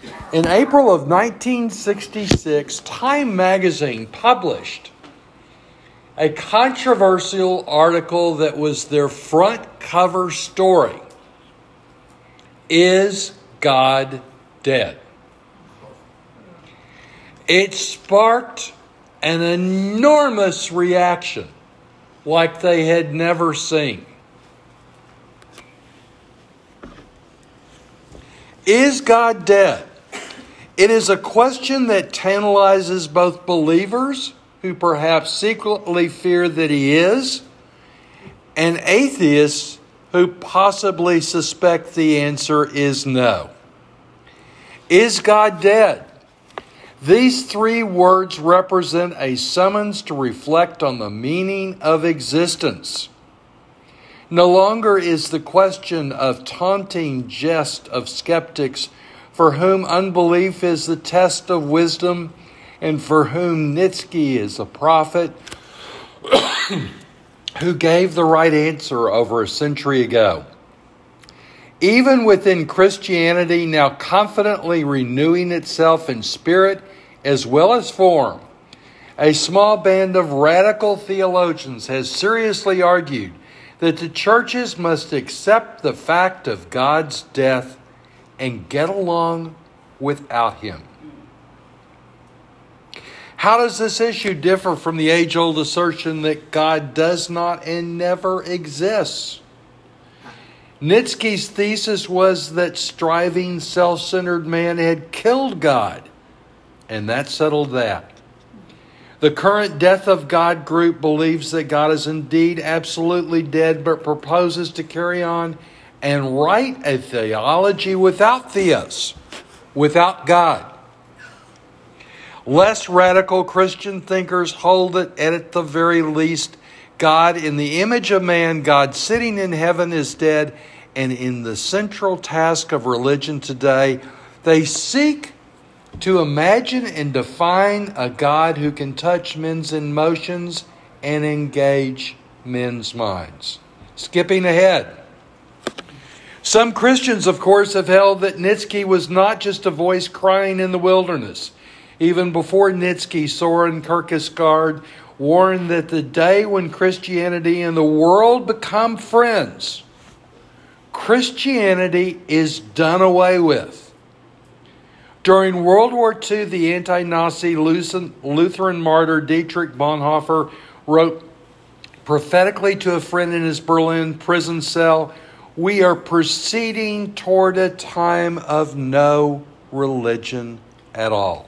In April of 1966, Time magazine published a controversial article that was their front cover story. Is God dead? It sparked an enormous reaction like they had never seen. Is God dead? It is a question that tantalizes both believers, who perhaps secretly fear that He is, and atheists who possibly suspect the answer is no. Is God dead? These three words represent a summons to reflect on the meaning of existence. No longer is the question of taunting jest of skeptics for whom unbelief is the test of wisdom and for whom Nietzsche is a prophet who gave the right answer over a century ago. Even within Christianity, now confidently renewing itself in spirit as well as form, a small band of radical theologians has seriously argued that the churches must accept the fact of God's death and get along without Him. How does this issue differ from the age-old assertion that God does not and never exists? Nietzsche's thesis was that striving, self-centered man had killed God, and that settled that. The current Death of God group believes that God is indeed absolutely dead, but proposes to carry on and write a theology without theos, without God. Less radical Christian thinkers hold that at the very least, God in the image of man, God sitting in heaven, is dead, and in the central task of religion today, they seek to imagine and define a God who can touch men's emotions and engage men's minds. Skipping ahead. Some Christians, of course, have held that Nietzsche was not just a voice crying in the wilderness. Even before Nietzsche, Soren Kierkegaard warned that the day when Christianity and the world become friends, Christianity is done away with. During World War II, the anti-Nazi Lutheran martyr Dietrich Bonhoeffer wrote prophetically to a friend in his Berlin prison cell, "We are proceeding toward a time of no religion at all."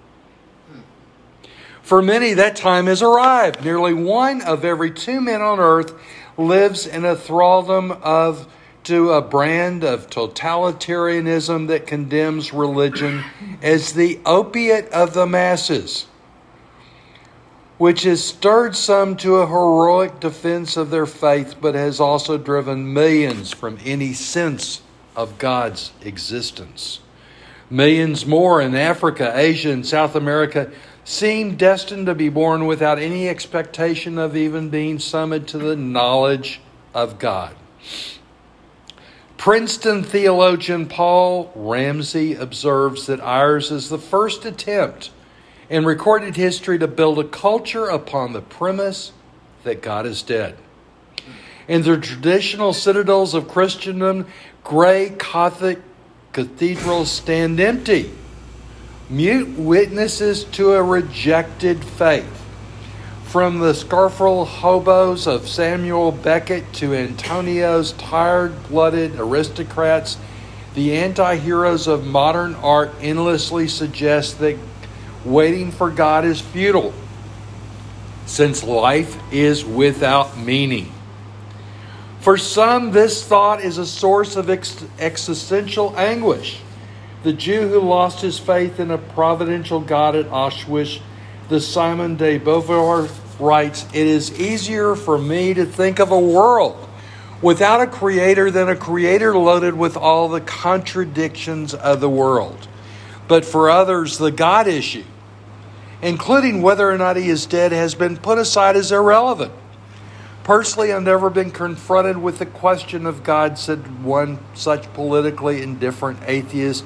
For many, that time has arrived. Nearly 1 of every 2 men on earth lives in a thraldom to a brand of totalitarianism that condemns religion as the opiate of the masses, which has stirred some to a heroic defense of their faith, but has also driven millions from any sense of God's existence. Millions more in Africa, Asia, and South America seem destined to be born without any expectation of even being summoned to the knowledge of God. Princeton theologian Paul Ramsey observes that ours is the first attempt in recorded history to build a culture upon the premise that God is dead. In the traditional citadels of Christendom, gray Gothic cathedrals stand empty, mute witnesses to a rejected faith. From the scurful hobos of Samuel Beckett to Antonio's tired-blooded aristocrats, the anti-heroes of modern art endlessly suggest that waiting for God is futile, since life is without meaning. For some, this thought is a source of existential anguish. The Jew who lost his faith in a providential God at Auschwitz, the Simone de Beauvoir writes, "It is easier for me to think of a world without a creator than a creator loaded with all the contradictions of the world." But for others, the God issue, including whether or not He is dead, has been put aside as irrelevant. Personally, I've never been confronted with the question of God, said one such politically indifferent atheist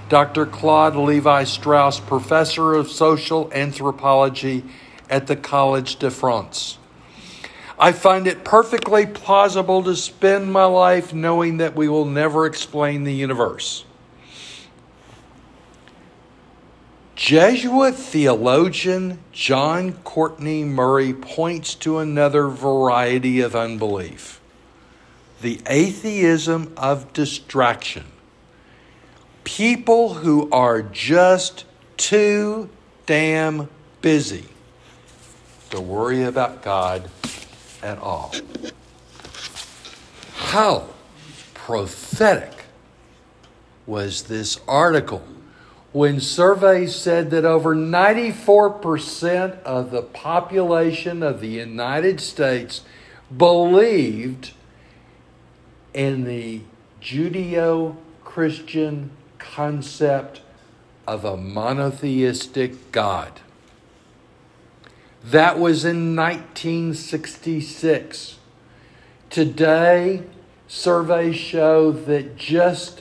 Dr. Claude Levi-Strauss, professor of social anthropology at the Collège de France. I find it perfectly plausible to spend my life knowing that we will never explain the universe. Jesuit theologian John Courtney Murray points to another variety of unbelief: the atheism of distraction. People who are just too damn busy to worry about God at all. How prophetic was this article when surveys said that over 94% of the population of the United States believed in the Judeo-Christian concept of a monotheistic God. That was in 1966. Today, surveys show that just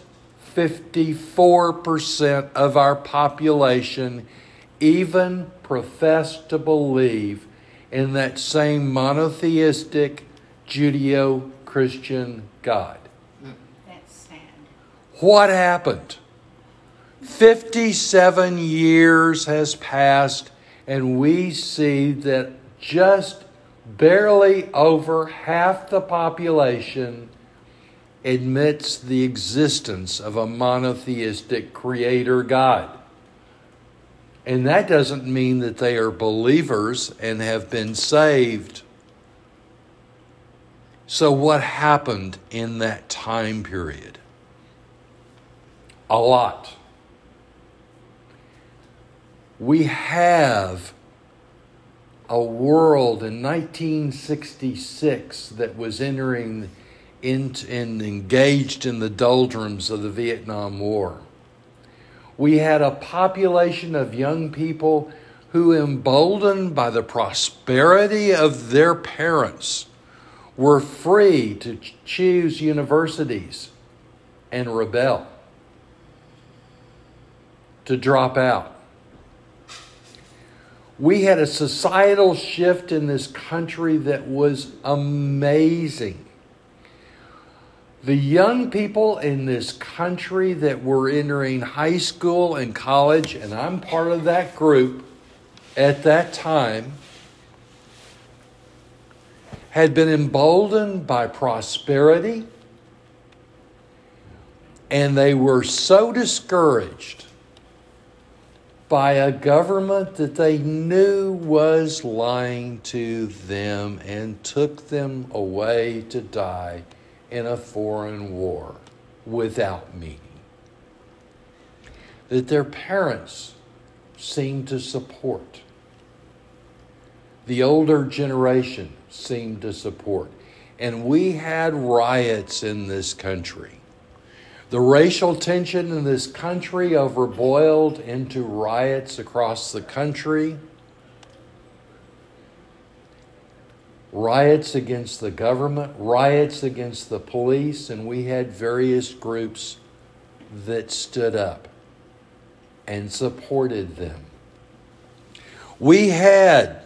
54% of our population even profess to believe in that same monotheistic Judeo-Christian God. That's sad. What happened? 57 years has passed, and we see that just barely over half the population admits the existence of a monotheistic creator God. And that doesn't mean that they are believers and have been saved. So what happened in that time period? A lot. We have a world in 1966 that was entering and engaged in the doldrums of the Vietnam War. We had a population of young people who, emboldened by the prosperity of their parents, were free to choose universities and rebel, to drop out. We had a societal shift in this country that was amazing. The young people in this country that were entering high school and college, and I'm part of that group at that time, had been emboldened by prosperity, and they were so discouraged by a government that they knew was lying to them and took them away to die in a foreign war without meaning, that their parents seemed to support. The older generation seemed to support. And we had riots in this country. The racial tension in this country overboiled into riots across the country. Riots against the government, riots against the police, and we had various groups that stood up and supported them. We had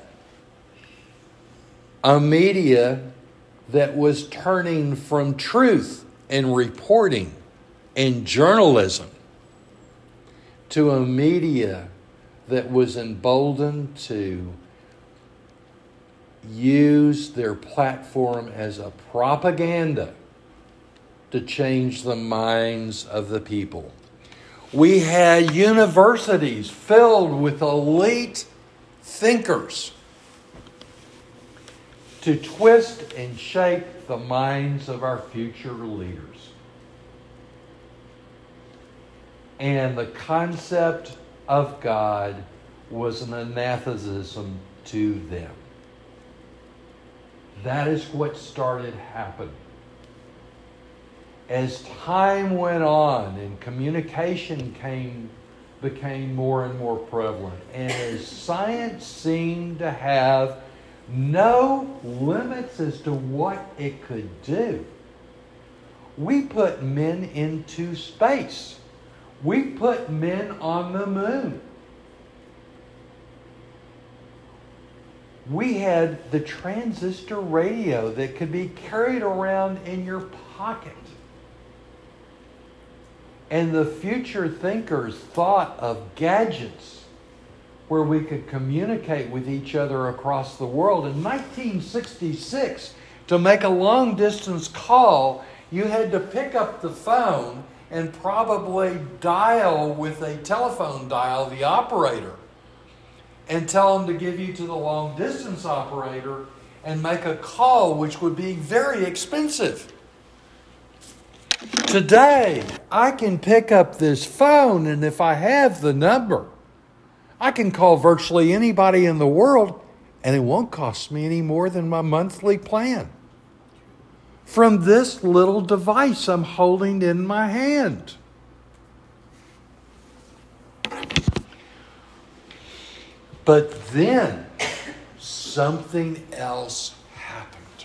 a media that was turning from truth and reporting and journalism to a media that was emboldened to use their platform as a propaganda to change the minds of the people. We had universities filled with elite thinkers to twist and shape the minds of our future leaders. And the concept of God was an anatheism to them. That is what started happening. As time went on and communication became more and more prevalent, and as science seemed to have no limits as to what it could do, we put men into space. We put men on the moon. We had the transistor radio that could be carried around in your pocket. And the future thinkers thought of gadgets where we could communicate with each other across the world. In 1966, to make a long-distance call, you had to pick up the phone and probably dial with a telephone dial the operator and tell them to give you to the long-distance operator and make a call, which would be very expensive. Today, I can pick up this phone, and if I have the number, I can call virtually anybody in the world, and it won't cost me any more than my monthly plan. From this little device I'm holding in my hand. But then, something else happened.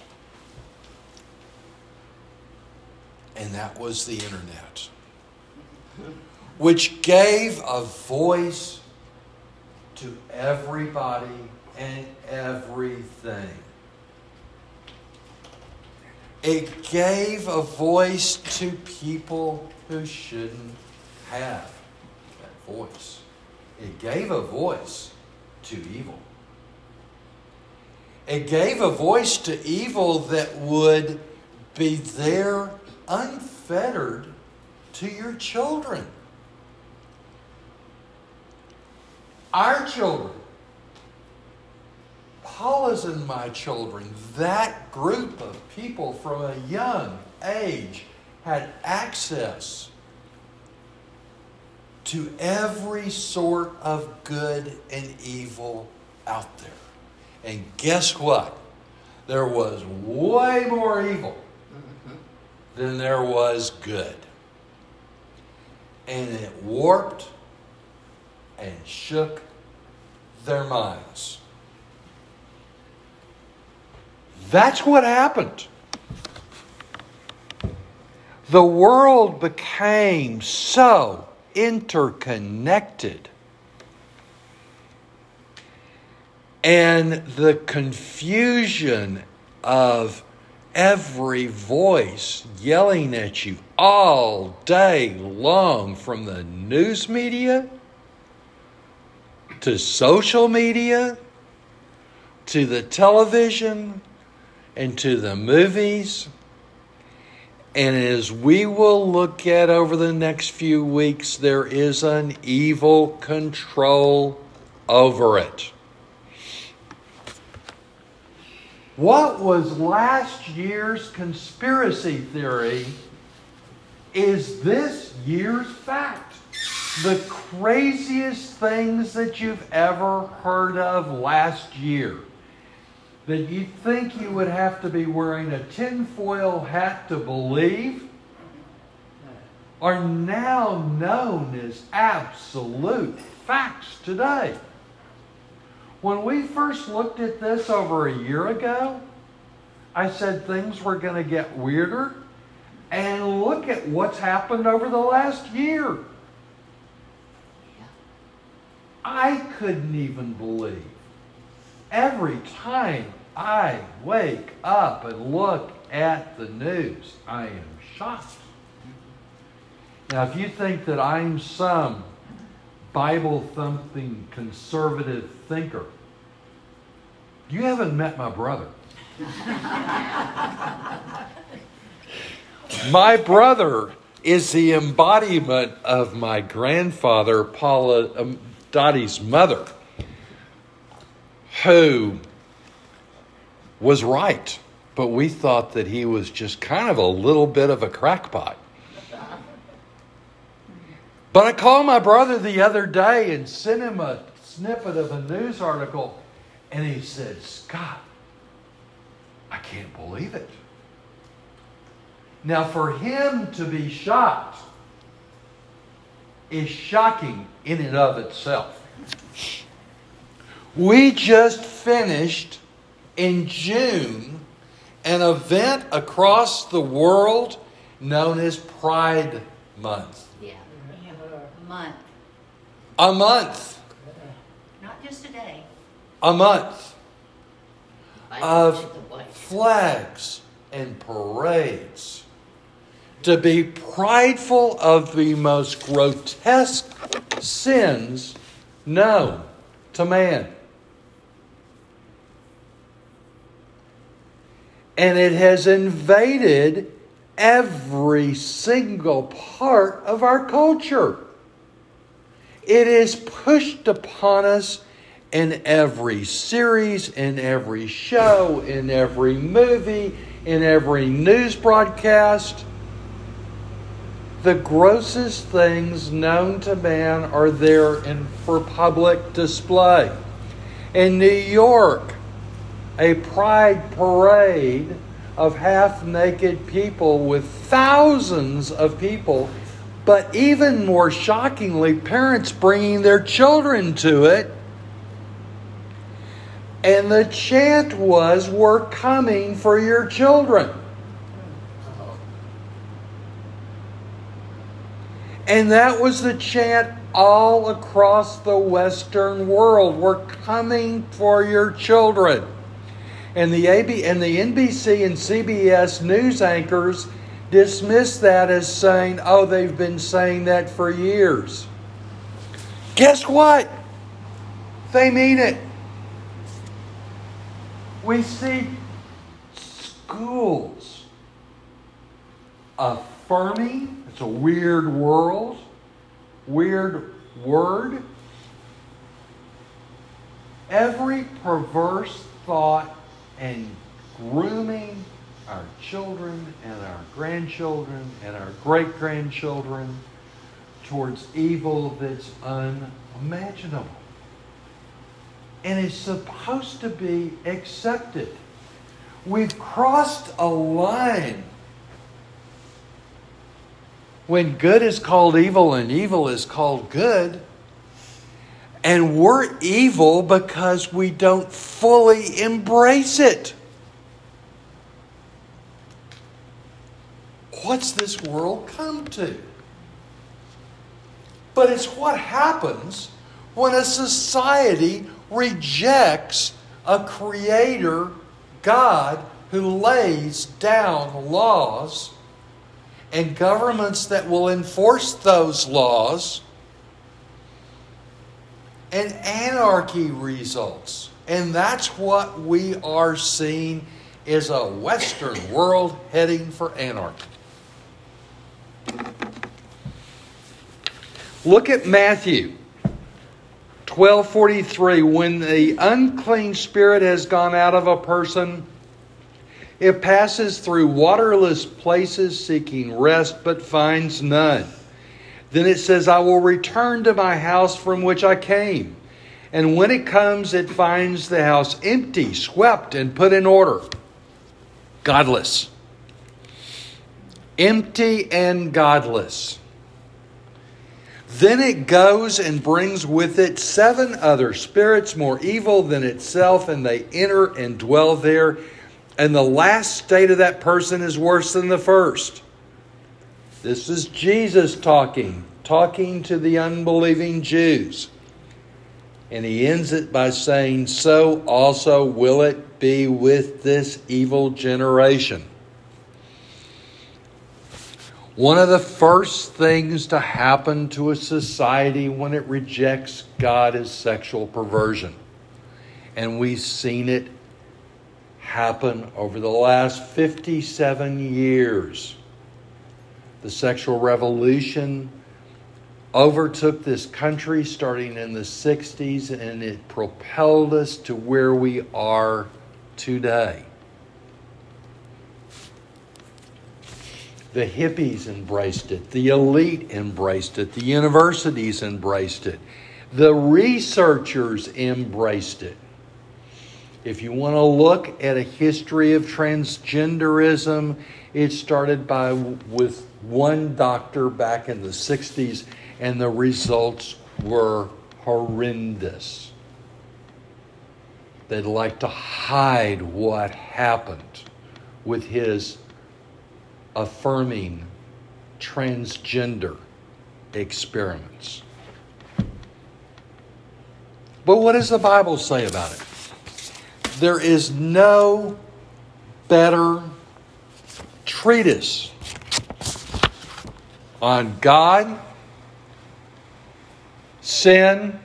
And that was the internet, which gave a voice to everybody and everything. It gave a voice to people who shouldn't have that voice. It gave a voice to evil. It gave a voice to evil that would be there unfettered to your children. Our children, Paula's and my children, that group of people from a young age had access to every sort of good and evil out there. And guess what? There was way more evil than there was good. And it warped and shook their minds. That's what happened. The world became so interconnected. And the confusion of every voice yelling at you all day long, from the news media to social media to the television and to the movies. And as we will look at over the next few weeks, there is an evil control over it. What was last year's conspiracy theory is this year's fact. The craziest things that you've ever heard of last year, that you'd think you would have to be wearing a tinfoil hat to believe, are now known as absolute facts today. When we first looked at this over a year ago, I said things were going to get weirder. And look at what's happened over the last year. I couldn't even believe. Every time I wake up and look at the news, I am shocked. Now, if you think that I'm some Bible-thumping conservative thinker, you haven't met my brother. My brother is the embodiment of my grandfather, Paula, Dottie's mother, who was right, but we thought that he was just kind of a little bit of a crackpot. But I called my brother the other day and sent him a snippet of a news article, and he said, "Scott, I can't believe it." Now, for him to be shocked is shocking in and of itself. We just finished in June an event across the world known as Pride month. Yeah. A month. A month. Not just a day. A month of The white. flags and parades to be prideful of the most grotesque sins known to man. And it has invaded every single part of our culture. It is pushed upon us in every series, in every show, in every movie, in every news broadcast. The grossest things known to man are there for public display. In New York, a pride parade of half-naked people with thousands of people, but even more shockingly, parents bringing their children to it. And the chant was, "We're coming for your children." And that was the chant all across the Western world. "We're coming for your children." And the NBC and CBS news anchors dismiss that as saying, "Oh, they've been saying that for years." Guess what? They mean it. We see schools affirming, it's a weird word, every perverse thought and grooming our children and our grandchildren and our great-grandchildren towards evil that's unimaginable. And it's supposed to be accepted. We've crossed a line when good is called evil and evil is called good. And we're evil because we don't fully embrace it. What's this world come to? But it's what happens when a society rejects a creator God who lays down laws and governments that will enforce those laws, and anarchy results. And that's what we are seeing, is a Western world heading for anarchy. Look at Matthew 12:43. When the unclean spirit has gone out of a person, it passes through waterless places seeking rest, but finds none. Then it says, "I will return to my house from which I came." And when it comes, it finds the house empty, swept, and put in order. Godless. Empty and godless. Then it goes and brings with it 7 other spirits more evil than itself, and they enter and dwell there. And the last state of that person is worse than the first. This is Jesus talking to the unbelieving Jews. And he ends it by saying, "So also will it be with this evil generation." One of the first things to happen to a society when it rejects God is sexual perversion. And we've seen it happen over the last 57 years. The sexual revolution overtook this country starting in the 60s, and it propelled us to where we are today. The hippies embraced it. The elite embraced it. The universities embraced it. The researchers embraced it. If you want to look at a history of transgenderism, it started with one doctor back in the 60s, and the results were horrendous. They'd like to hide what happened with his affirming transgender experiments. But what does the Bible say about it? There is no better treatise on God, sin,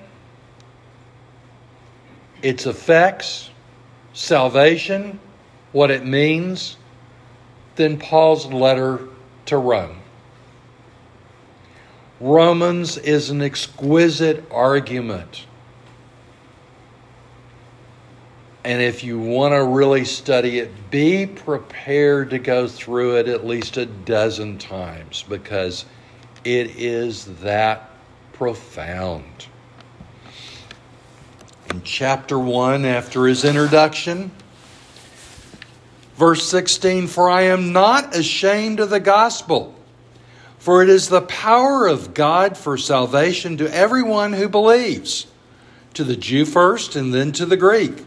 its effects, salvation, what it means, than Paul's letter to Rome. Romans is an exquisite argument. And if you want to really study it, be prepared to go through it at least a dozen times, because it is that profound. In chapter 1, after his introduction, verse 16, "For I am not ashamed of the gospel, for it is the power of God for salvation to everyone who believes, to the Jew first and then to the Greek.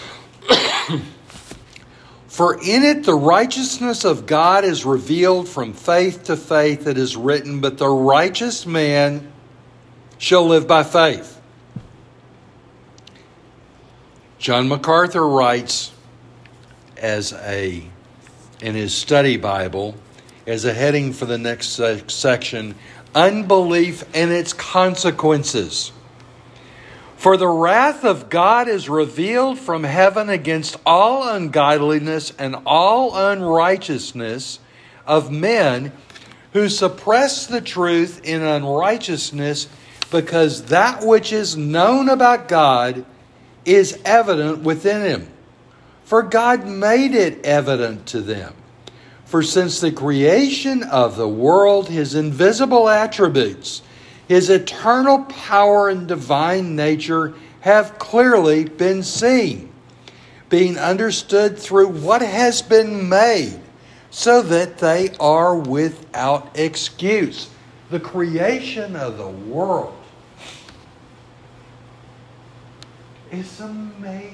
For in it the righteousness of God is revealed from faith to faith. It is written, but the righteous man shall live by faith." John MacArthur writes in his study Bible, as a heading for the next section, "Unbelief and its consequences. For the wrath of God is revealed from heaven against all ungodliness and all unrighteousness of men who suppress the truth in unrighteousness, because that which is known about God is evident within him. For God made it evident to them. For since the creation of the world, his invisible attributes, his eternal power and divine nature have clearly been seen, being understood through what has been made, so that they are without excuse." The creation of the world is amazing.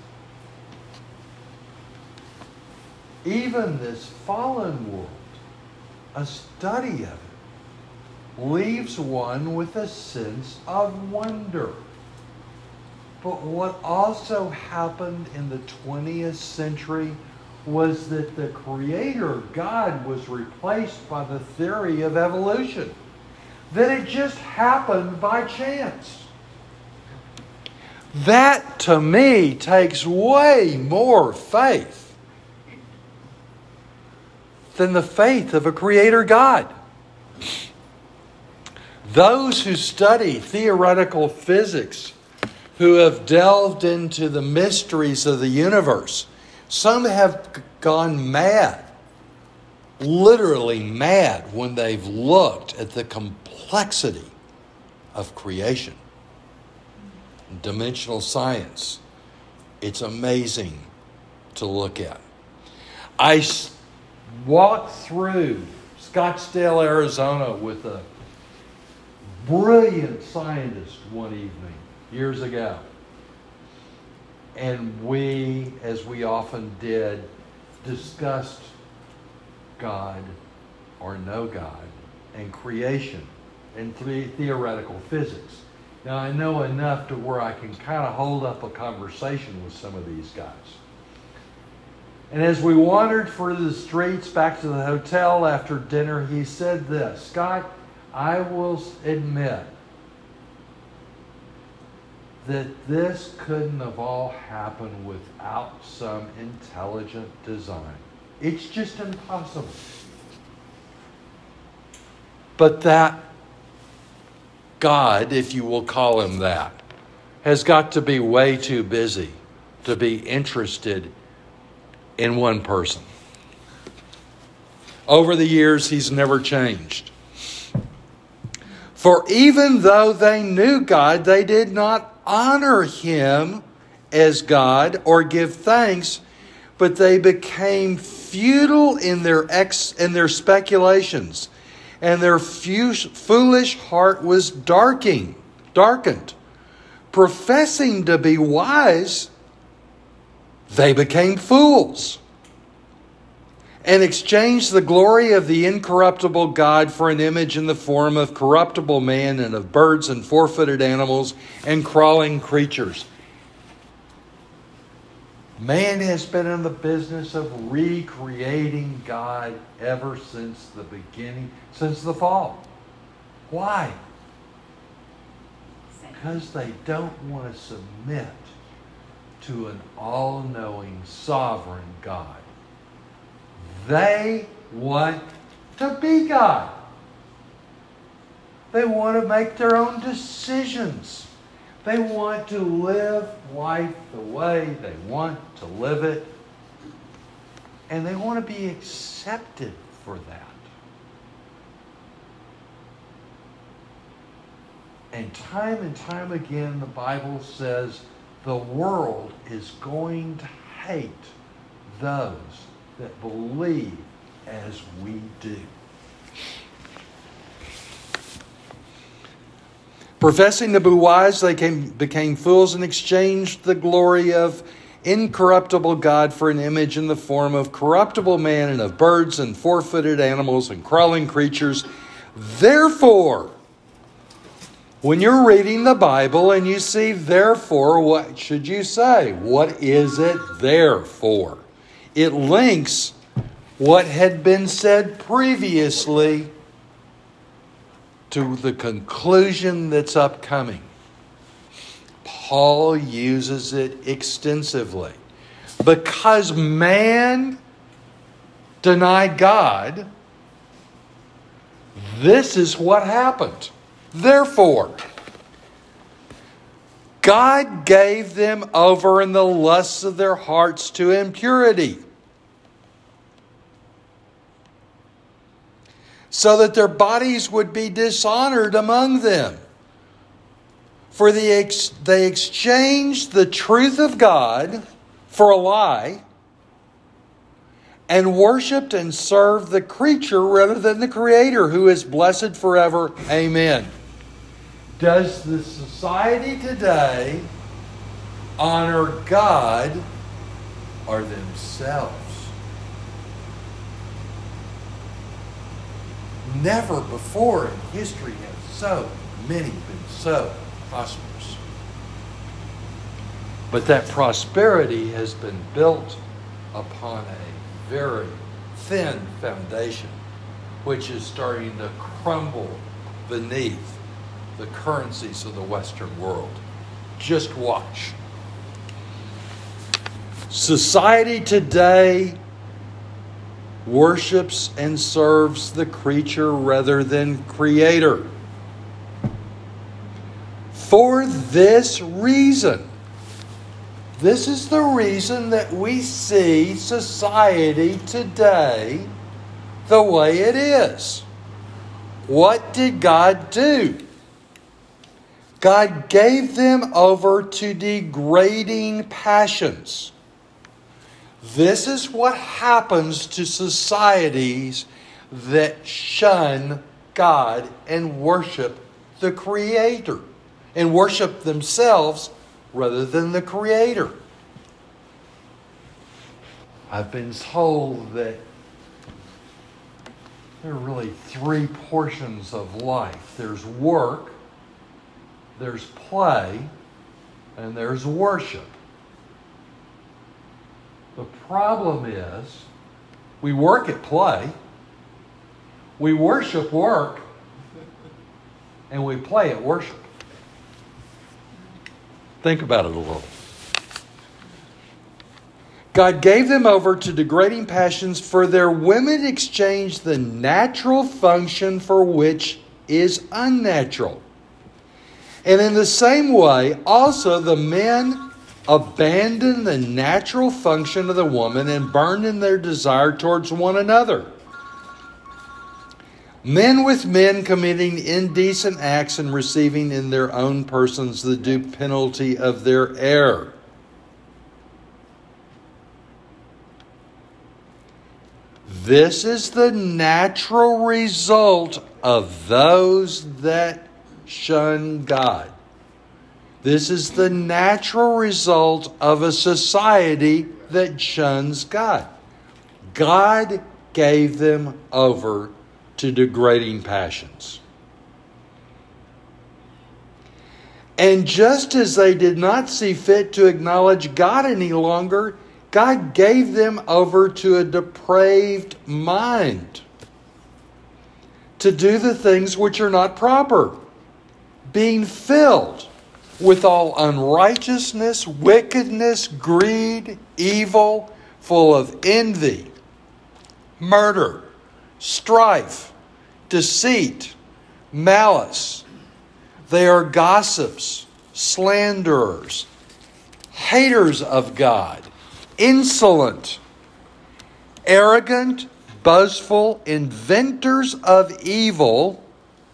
Even this fallen world, a study of it, leaves one with a sense of wonder. But what also happened in the 20th century was that the Creator, God, was replaced by the theory of evolution. That it just happened by chance. That, to me, takes way more faith than the faith of a Creator God. Those who study theoretical physics, who have delved into the mysteries of the universe, some have gone mad, literally mad, when they've looked at the complexity of creation. Dimensional science. It's amazing to look at. I walked through Scottsdale, Arizona with a brilliant scientist one evening years ago. And we, as we often did, discussed God or no God and creation and theoretical physics. Now, I know enough to where I can kind of hold up a conversation with some of these guys. And as we wandered through the streets back to the hotel after dinner, he said this, "Scott, I will admit that this couldn't have all happened without some intelligent design. It's just impossible." But that God, if you will call him that, has got to be way too busy to be interested in one person. Over the years, he's never changed. "For even though they knew God, they did not honor him as God or give thanks, but they became futile in their speculations, and their foolish heart was darkened. Professing to be wise, they became fools, and exchanged the glory of the incorruptible God for an image in the form of corruptible man and of birds and four-footed animals and crawling creatures. Man has been in the business of recreating God ever since the beginning, since the fall. Why? Because they don't want to submit to an all-knowing, sovereign God. They want to be God. They want to make their own decisions. They want to live life the way they want to live it. And they want to be accepted for that. And time again, the Bible says the world is going to hate those that believe as we do. Professing to be wise, they became fools and exchanged the glory of incorruptible God for an image in the form of corruptible man and of birds and four-footed animals and crawling creatures. Therefore, when you're reading the Bible and you see therefore, what should you say? What is it there for? It links what had been said previously to the conclusion that's upcoming. Paul uses it extensively. Because man denied God, this is what happened. Therefore, God gave them over in the lusts of their hearts to impurity, so that their bodies would be dishonored among them. For they exchanged the truth of God for a lie, and worshipped and served the creature rather than the Creator, who is blessed forever. Amen. Does the society today honor God or themselves? Never before in history have so many been so prosperous. But that prosperity has been built upon a very thin foundation, which is starting to crumble beneath the currencies of the Western world. Just watch. Society today worships and serves the creature rather than Creator. For this reason, this is the reason that we see society today the way it is. What did God do? God gave them over to degrading passions. This is what happens to societies that shun God and worship the Creator, and worship themselves rather than the Creator. I've been told that there are really three portions of life. There's work, there's play, and there's worship. The problem is, we work at play, we worship work, and we play at worship. Think about it a little. God gave them over to degrading passions, for their women exchanged the natural function for which is unnatural. And in the same way, also the men abandoned the natural function of the woman and burned in their desire towards one another. Men with men committing indecent acts and receiving in their own persons the due penalty of their error. This is the natural result of those that shun God. This is the natural result of a society that shuns God. God gave them over to degrading passions. And just as they did not see fit to acknowledge God any longer, God gave them over to a depraved mind to do the things which are not proper, being filled with all unrighteousness, wickedness, greed, evil, full of envy, murder, strife, deceit, malice. They are gossips, slanderers, haters of God, insolent, arrogant, boastful, inventors of evil,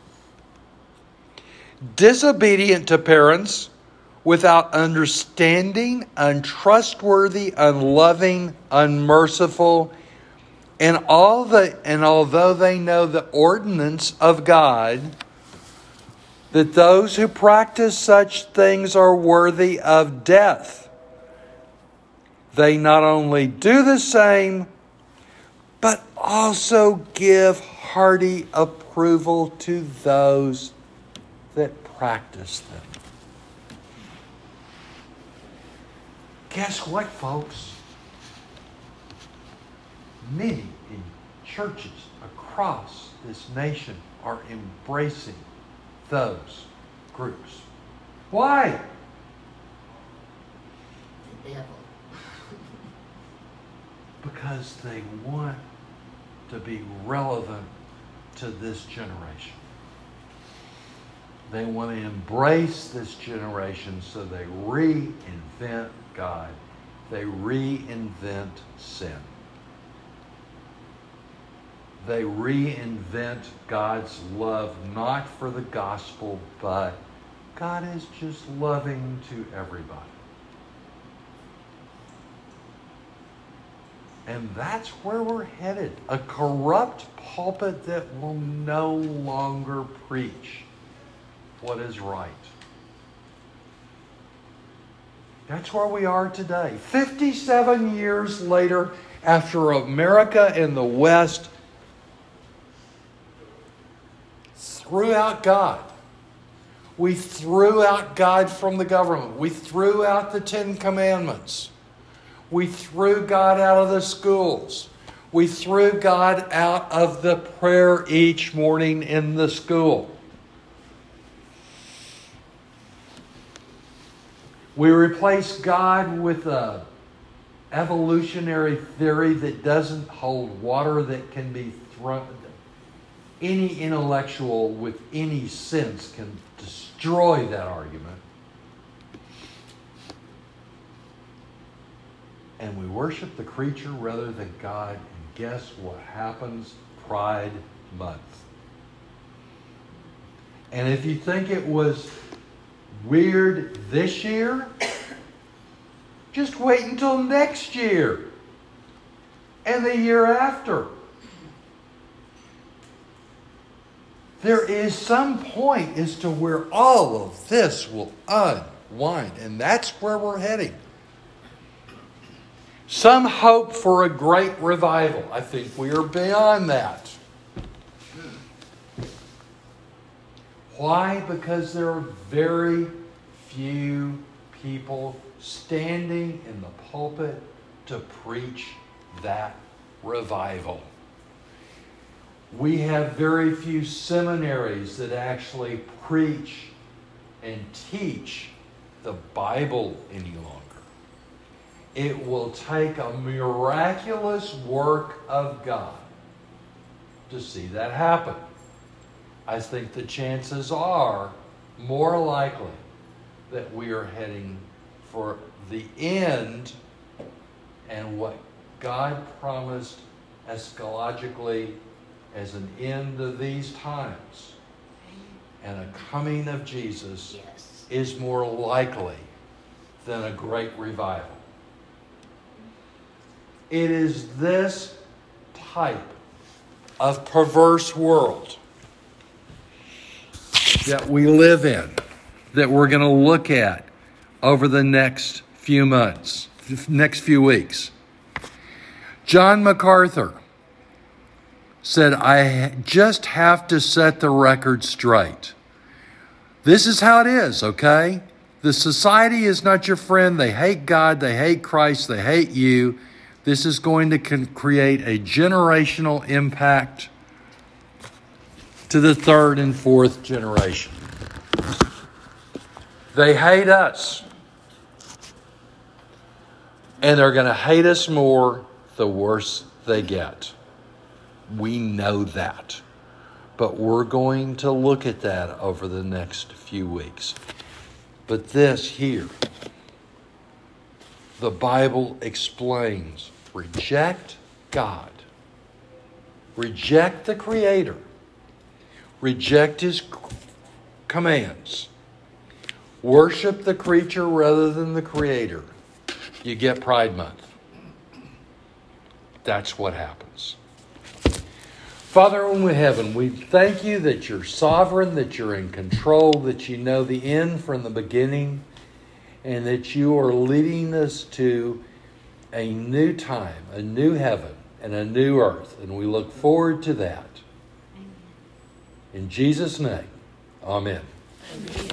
disobedient to parents, without understanding, untrustworthy, unloving, unmerciful, and although they know the ordinance of God, that those who practice such things are worthy of death, they not only do the same, but also give hearty approval to those that practice them. Guess what, folks? Many in churches across this nation are embracing those groups. Why? The devil. Because they want to be relevant to this generation. They want to embrace this generation, so they reinvent God. They reinvent sin. They reinvent God's love, not for the gospel, but God is just loving to everybody. And that's where we're headed. A corrupt pulpit that will no longer preach what is right. That's where we are today. 57 years later, after America and the West threw out God. We threw out God from the government. We threw out the Ten Commandments. We threw God out of the schools. We threw God out of the prayer each morning in the school. We replaced God with an evolutionary theory that doesn't hold water, that can be thrown. Any intellectual with any sense can destroy that argument. And we worship the creature rather than God. And guess what happens? Pride Month. And if you think it was weird this year, just wait until next year and the year after. There is some point as to where all of this will unwind, and that's where we're heading. Some hope for a great revival. I think we are beyond that. Why? Because there are very few people standing in the pulpit to preach that revival. We have very few seminaries that actually preach and teach the Bible any longer. It will take a miraculous work of God to see that happen. I think the chances are more likely that we are heading for the end and what God promised eschatologically as an end of these times and a coming of Jesus is more likely than a great revival. It is this type of perverse world that we live in that we're going to look at over the next few months, next few weeks. John MacArthur said, I just have to set the record straight. This is how it is, okay? The society is not your friend. They hate God. They hate Christ. They hate you. This is going to create a generational impact to the third and fourth generation. They hate us. And they're going to hate us more the worse they get. We know that. But we're going to look at that over the next few weeks. But this here, the Bible explains, reject God. Reject the Creator. Reject His commands. Worship the creature rather than the Creator. You get Pride Month. That's what happens. Father in heaven, we thank you that you're sovereign, that you're in control, that you know the end from the beginning, and that you are leading us to a new time, a new heaven, and a new earth. And we look forward to that. In Jesus' name, amen. Amen.